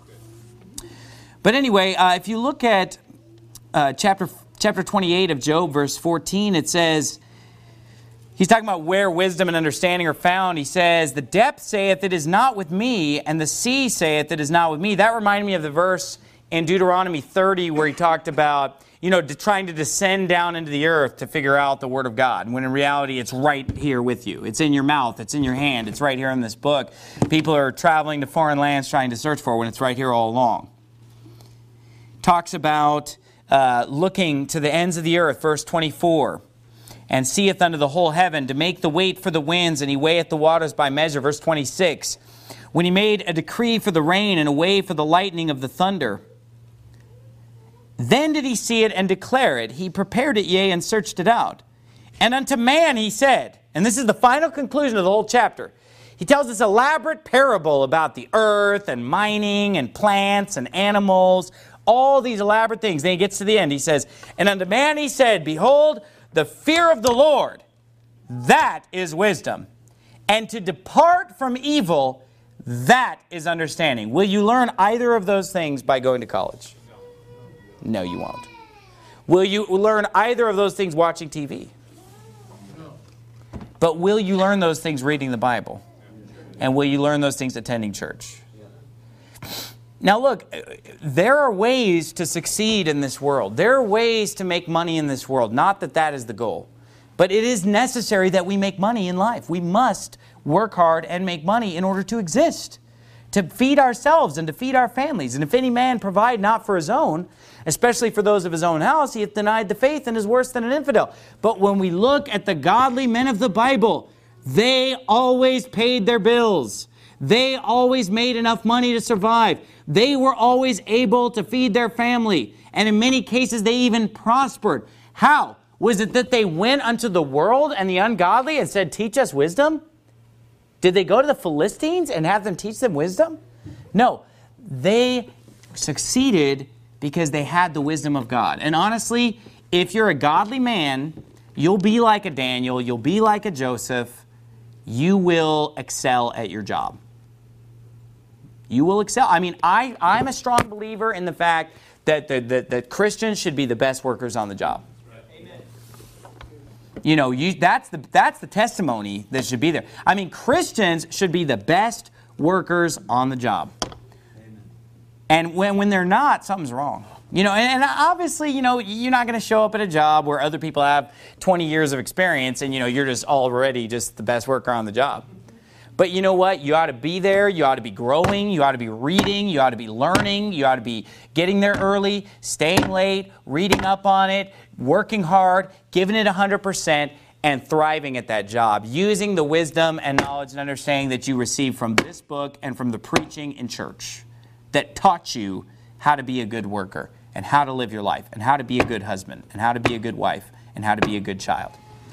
Speaker 1: But anyway, if you look at chapter 28 of Job, verse 14, it says, he's talking about where wisdom and understanding are found. He says, the depth saith it is not with me, and the sea saith it is not with me. That reminded me of the verse in Deuteronomy 30 where he talked about, trying to descend down into the earth to figure out the Word of God, when in reality it's right here with you. It's in your mouth, it's in your hand, it's right here in this book. People are traveling to foreign lands trying to search for it when it's right here all along. Talks about looking to the ends of the earth, verse 24. And seeth unto the whole heaven to make the weight for the winds, and he weigheth the waters by measure, verse 26. When he made a decree for the rain and a way for the lightning of the thunder, then did he see it and declare it. He prepared it, yea, and searched it out. And unto man he said, and this is the final conclusion of the whole chapter. He tells this elaborate parable about the earth and mining and plants and animals, all these elaborate things. Then he gets to the end. He says, and unto man he said, behold, the fear of the Lord, that is wisdom. And to depart from evil, that is understanding. Will you learn either of those things by going to college? No, you won't. Will you learn either of those things watching TV? No. But will you learn those things reading the Bible? And will you learn those things attending church? Now look, there are ways to succeed in this world. There are ways to make money in this world. Not that that is the goal. But it is necessary that we make money in life. We must work hard and make money in order to exist, to feed ourselves and to feed our families. And if any man provide not for his own, especially for those of his own house, he hath denied the faith and is worse than an infidel. But when we look at the godly men of the Bible, they always paid their bills. They always made enough money to survive. They were always able to feed their family. And in many cases, they even prospered. How? Was it that they went unto the world and the ungodly and said, teach us wisdom? Did they go to the Philistines and have them teach them wisdom? No. They succeeded because they had the wisdom of God. And honestly, if you're a godly man, you'll be like a Daniel, you'll be like a Joseph. You will excel at your job. You will excel. I mean, I'm a strong believer in the fact that Christians should be the best workers on the job. Amen. That's the testimony that should be there. I mean, Christians should be the best workers on the job. Amen. And when they're not, something's wrong. And obviously, you're not going to show up at a job where other people have 20 years of experience and, you're just already just the best worker on the job. But you know what? You ought to be there. You ought to be growing. You ought to be reading. You ought to be learning. You ought to be getting there early, staying late, reading up on it, working hard, giving it 100%, and thriving at that job, using the wisdom and knowledge and understanding that you receive from this book and from the preaching in church that taught you how to be a good worker. and how to live your life, and how to be a good husband, and how to be a good wife, and how to be a good child.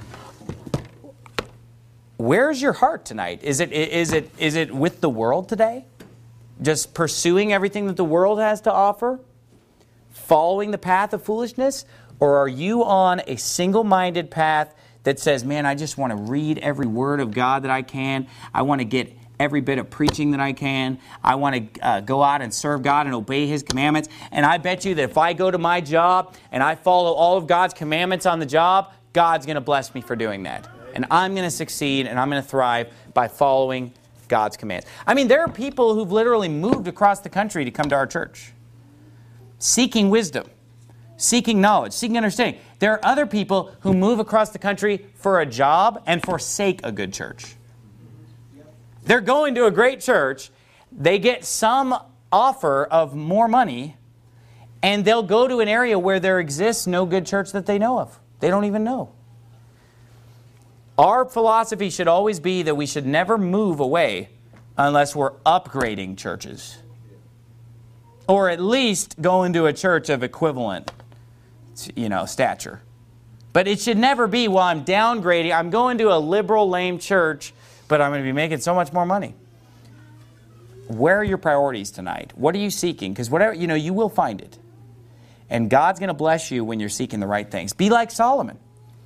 Speaker 1: Where's your heart tonight? Is it with the world today? Just pursuing everything that the world has to offer? Following the path of foolishness? Or are you on a single-minded path that says, man, I just want to read every word of God that I can. I want to get every bit of preaching that I can. I want to go out and serve God and obey His commandments. And I bet you that if I go to my job and I follow all of God's commandments on the job, God's going to bless me for doing that. And I'm going to succeed and I'm going to thrive by following God's commands. I mean, there are people who've literally moved across the country to come to our church, seeking wisdom, seeking knowledge, seeking understanding. There are other people who move across the country for a job and forsake a good church. They're going to a great church, they get some offer of more money, and they'll go to an area where there exists no good church that they know of. They don't even know. Our philosophy should always be that we should never move away unless we're upgrading churches. Or at least go into a church of equivalent, stature. But it should never be, well, I'm downgrading. I'm going to a liberal, lame church, but I'm going to be making so much more money. Where are your priorities tonight? What are you seeking? Because whatever, you will find it. And God's going to bless you when you're seeking the right things. Be like Solomon.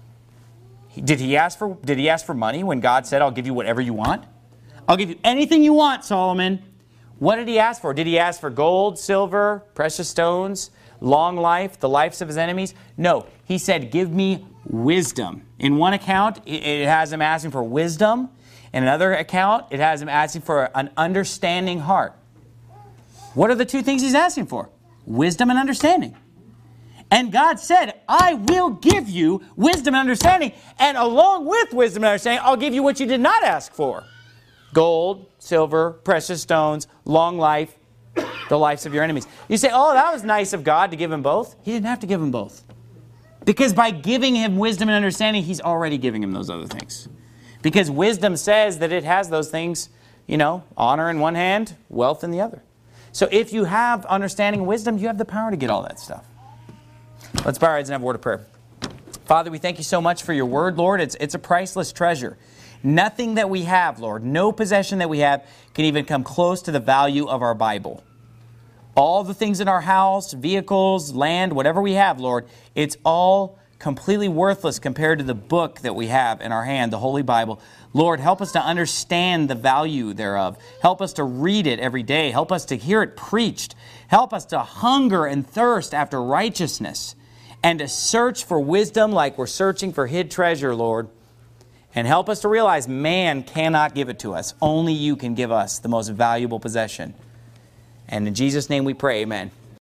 Speaker 1: Did he ask for money when God said, I'll give you whatever you want? I'll give you anything you want, Solomon. What did he ask for? Did he ask for gold, silver, precious stones, long life, the lives of his enemies? No. He said, give me wisdom. In one account, it has him asking for wisdom. In another account, it has him asking for an understanding heart. What are the two things he's asking for? Wisdom and understanding. And God said, I will give you wisdom and understanding. And along with wisdom and understanding, I'll give you what you did not ask for. Gold, silver, precious stones, long life, the lives of your enemies. You say, oh, that was nice of God to give him both. He didn't have to give him both. Because by giving him wisdom and understanding, he's already giving him those other things. Because wisdom says that it has those things, honor in one hand, wealth in the other. So if you have understanding and wisdom, you have the power to get all that stuff. Let's bow our heads and have a word of prayer. Father, we thank you so much for your word, Lord. It's a priceless treasure. Nothing that we have, Lord, no possession that we have can even come close to the value of our Bible. All the things in our house, vehicles, land, whatever we have, Lord, it's all completely worthless compared to the book that we have in our hand, the Holy Bible. Lord, help us to understand the value thereof. Help us to read it every day. Help us to hear it preached. Help us to hunger and thirst after righteousness and to search for wisdom like we're searching for hid treasure, Lord. And help us to realize man cannot give it to us. Only you can give us the most valuable possession. And in Jesus' name we pray, amen.